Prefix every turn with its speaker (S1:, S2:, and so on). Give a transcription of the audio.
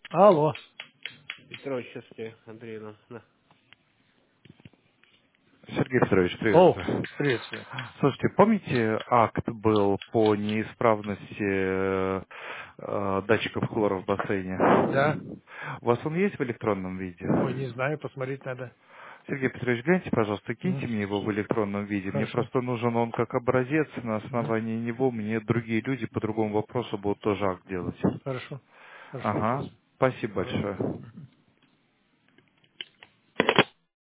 S1: Алло.
S2: Петрович, сейчас тебе, Андреевна. На.
S3: Сергей Петрович,
S1: О,
S3: приветствую.
S1: приветствую.
S3: Слушайте, помните, акт был по неисправности датчиков хлора в бассейне?
S1: Да.
S3: У вас он есть в электронном виде?
S1: Ой, не знаю, посмотреть надо.
S3: Сергей Петрович, гляньте, пожалуйста,
S1: М,
S3: киньте мне его в электронном виде. Мне
S1: Хорошо.
S3: просто нужен он как образец. На
S1: М,
S3: основании него мне другие люди по другому вопросу будут тоже акт делать.
S1: Хорошо. Хорошо, сейчас.
S3: Ага. Спасибо
S1: Ага.
S3: большое.